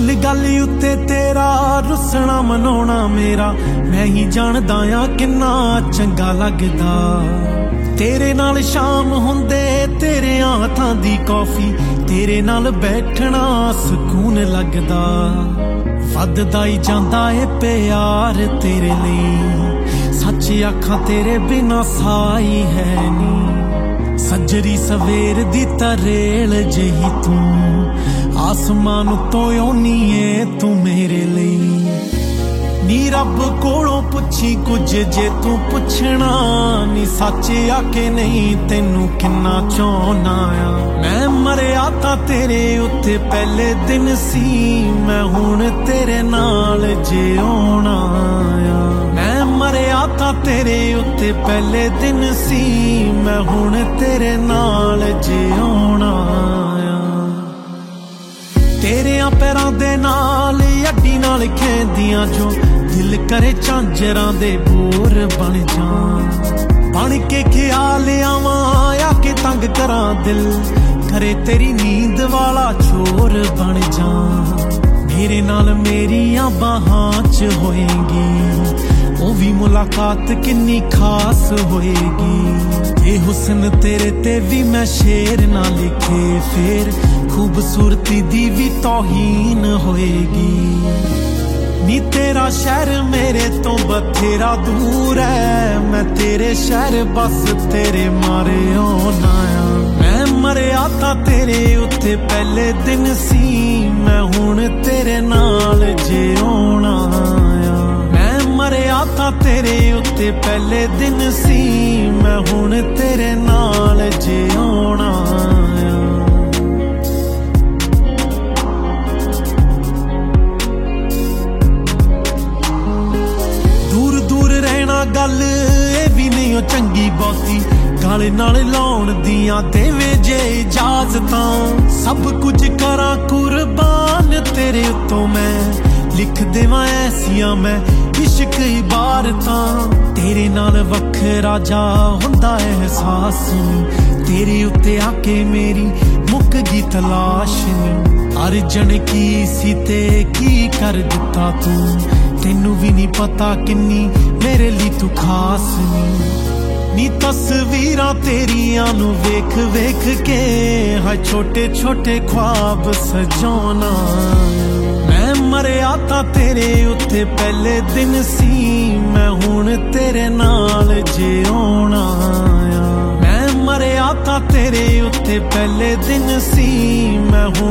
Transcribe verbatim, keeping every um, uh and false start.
गल गल उत्ते तेरा रुसना मनाउणा मेरा मैं ही जानदा आ किन्ना चंगा लगदा। तेरे नाल शाम हुंदे तेरे हाथां दी कॉफी तेरे नाल बैठना सुकून लगदा। वधदा ही जांदा ए प्यार तेरे लई सच आखां तेरे बिना साई है नी। सजरी सवेर दी तरेल जही तू आसमान तो ओनी है तू मेरे लिए। नी रब कोलों पुछी कुछ जे तू पुछना नी सच आके नहीं तेनू किन्ना चाहना आ। मैं मरिया तां तेरे उत्ते पहले दिन सी मैं हुण तेरे नाल जिउणा आ। मैं मरिया तां तेरे उत्ते पहले दिन सी मैं हुण तेरे नाल जिउणा आ। तेरियां पैरां दे नाल अड्डी नाल खेंदियां जो दिल करे झांजरां दे बोर बन जां। बन के ख्याल आवां आके तंग करां दिल करे तेरी नींद वाला चोर बन जां। मेरे नाल मेरियां बाहां च होएगी ओ भी मुलाकात किन्नी खास होएगी। ये हुस्न तेरे ते भी मैं शेर ना लिखे फिर खूबसूरती दी भी तौहीन होएगी। नी तेरा शहर मेरे तो बथेरा दूर है मैं तेरे शहर बस तेरे मारे होना आ। मैं मरिया तां तेरे उत्ते पहले दिन सी मैं हुण तेरे नाल जिउणा आ। मैं मरिया तां तेरे उत्ते पहले दिन सी मैं हुण तेरे नाल जिउणा आ। गल ए भी नहीं चंगी बहुती गाले नाल लाउण दियां देवे जे इजाजतां। सब कुछ करा कुर्बान तेरे उत्तों मैं लिख देवां ऐसियां मैं इश्क इबारतां। तेरे नाल वखरा जा हुंदा एहसास नी तेरे उत्ते आके मेरी मुक गई तलाश नी। अर्जन की सी ते की कर दिता तू तेनू भी नहीं पता किन्नी मेरे लिए तू खास नी। नी तस्वीरां तेरियां नू वेख वेख के हाय छोटे छोटे ख्वाब सजाना। मैं मरिया तां तेरे उत्ते पहले दिन सी मैं हुण तेरे नाल जिउणा आ। मैं मरिया तां तेरे उत्ते पहले दिन सी मैं